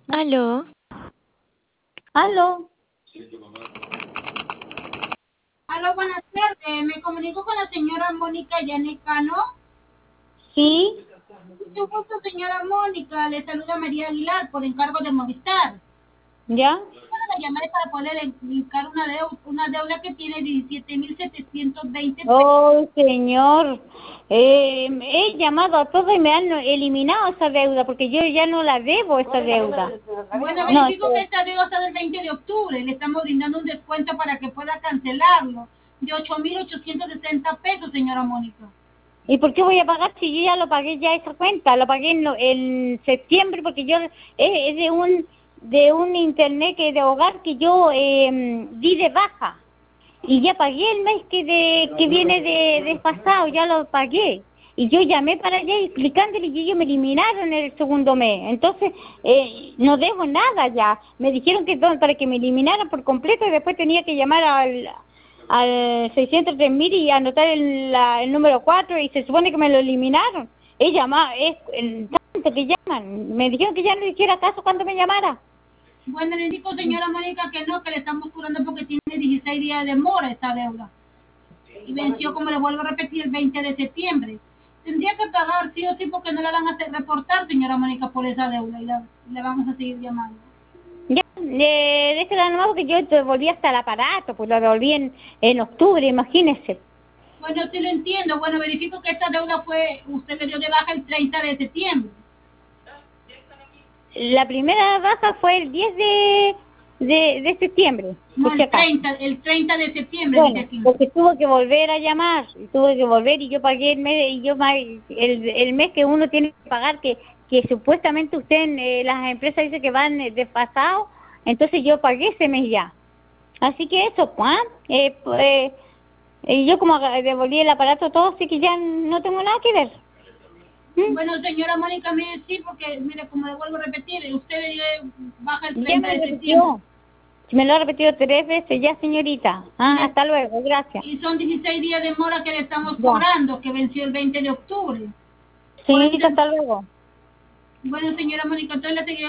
Aló. Aló. Aló, buenas tardes. Me comunico con la señora Mónica Yanecano. Sí, Mucho gusto, señora Mónica. Le saluda María Aguilar por encargo de Movistar. ¿ya? Bueno, la llamada es para poder indicar una deuda que tiene 17.720 pesos. Oh, señor. He llamado a todos y me han eliminado esa deuda porque yo ya no la debo, esa deuda. Bueno, No, verifico que esta deuda está del 20 de octubre. Le estamos brindando un descuento para que pueda cancelarlo de 8.860 pesos, señora Mónica. ¿y por qué voy a pagar si yo ya lo pagué ya esa cuenta? Lo pagué en septiembre porque yo es de un internet que de hogar que yo di de baja. Y ya pagué el mes que viene de pasado, ya lo pagué. Y yo llamé para allá explicándole y ellos me eliminaron el segundo mes. Entonces, no debo nada ya. Me dijeron que para que me eliminaran por completo y después tenía que llamar al 603.000 y anotar el número 4 y se supone que me lo eliminaron. He llamado, es el tanto que llaman. Me dijeron que ya no le hiciera caso cuando me llamara. Bueno, le indico, señora Mónica, que no, que le estamos cobrando porque tiene 16 días de mora esta deuda. Y venció, como le vuelvo a repetir, el 20 de septiembre. Tendría que pagar sí o sí porque no la van a hacer reportar, señora Mónica, por esa deuda y le vamos a seguir llamando. Ya, déjela nomás porque yo devolví hasta el aparato, pues lo devolví en octubre, imagínese. Bueno, sí lo entiendo. Bueno, verifico que esta deuda usted le dio de baja el 30 de septiembre. La primera baja fue el 10 de septiembre. No, Escuché acá. el 30 de septiembre, dice Bueno, aquí. porque tuvo que volver a llamar, y tuve que volver y yo pagué el mes, el mes que uno tiene que pagar, que supuestamente usted, las empresas dicen que van desfasados, entonces yo pagué ese mes ya. Así que eso, pues, y yo como devolví el aparato todo, así que ya no tengo nada que ver. Bueno, señora Mónica, mire, sí, porque, mire, como le vuelvo a repetir, usted le dio baja el Ya 30 me de lo septiembre. repitió. Me lo ha repetido 3 veces ya, señorita. Hasta luego, gracias. Y son 16 días de mora que le estamos Ya. cobrando, que venció el 20 de octubre. Por Señorita, ende, hasta luego. bueno, señora Mónica, entonces le seguiré